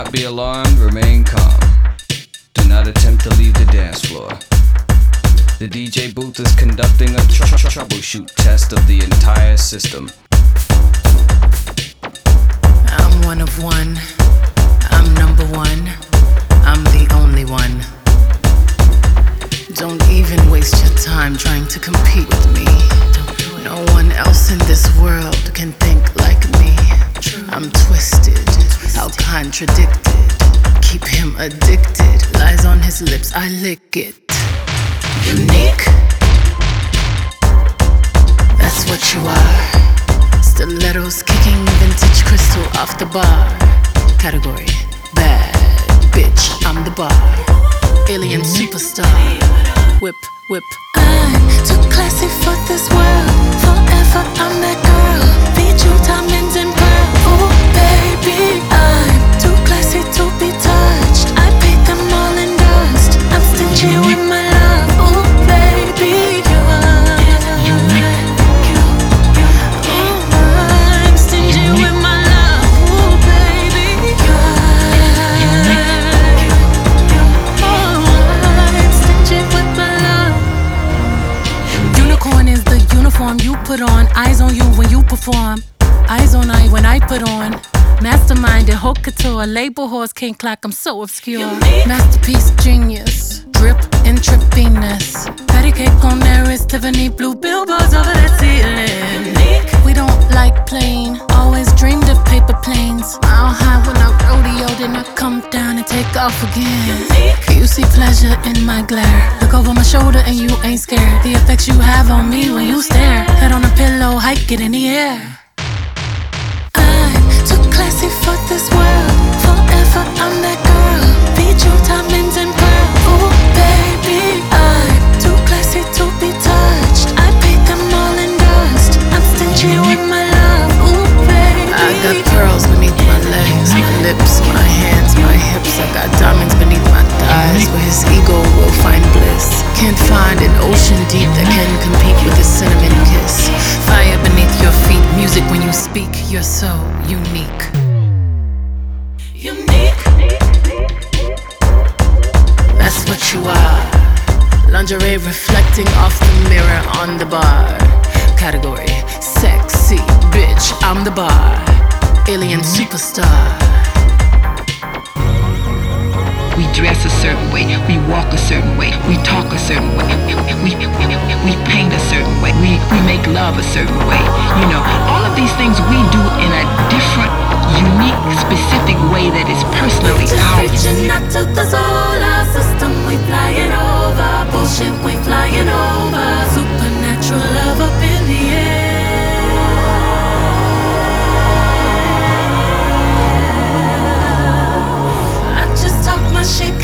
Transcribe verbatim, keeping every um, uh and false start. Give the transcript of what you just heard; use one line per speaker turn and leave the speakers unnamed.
not be alarmed, remain calm. Do not attempt to leave the dance floor. The D J booth is conducting a tr tr troubleshoot test of the entire system.
I'm one of one. I'm number one. I'm the only one. Don't even waste your time trying to compete with me. No one else in this world can think like me. I'm twisted, how contradicted. Keep him addicted. Lies on his lips, I lick it. Unique, that's what you are. Stilettos kicking vintage crystal off the bar. Category, bad bitch, I'm the bar. Alien superstar, whip, whip.
I'm too classy for this world. Forever I'm that girl. Feed you diamonds and pearls. Oh baby, I'm too classy to be touched. I paid them all in dust. I'm stingy with my love. Oh baby, you are. I'm stingy with my love. Oh baby, you are. Oh, I'm stingy with my love. Unicorn is the uniform you put on. Eyes on you when you perform. Eyes on I when I put on. Mastermind and haute couture. Label horse can't clock, I'm so obscure. Masterpiece genius. Drip intravenous. Patty cake on there is Tiffany blue. Billboards over that ceiling. We don't like plain. Always dreamed of paper planes. Mile high when I rodeo, then I come down and take off again. You see pleasure in my glare. Look over my shoulder and you ain't scared. The effects you have on me when you stare. Head on a pillow, hike it in the air. I'm too classy for this world. Forever I'm that girl. Feed you diamonds and pearls. Oh baby, I'm too classy to be touched. I paid them all in dust. I'm stingy with my love. Oh baby,
I got pearls beneath my legs, my lips, my hands, my hips. I got diamonds beneath my thighs, where his ego will find bliss. Can't find an ocean deep that can compete with a cinnamon kiss. Fire beneath your feet, music when you speak. You're so unique.
unique.
That's what you are. Lingerie reflecting off the mirror on the bar. Category, sexy bitch, I'm the bar. Alien superstar.
We dress a certain way, we walk a certain way, we talk a certain way, we, we, we paint a certain way, we, we make love a certain way. You know, all of these things we do in a different, unique, specific way that is personally ours.
Reaching out to the solar system, we flying over. Bullshit, we flying over. Supernatural love up in the air. I just talk my shit.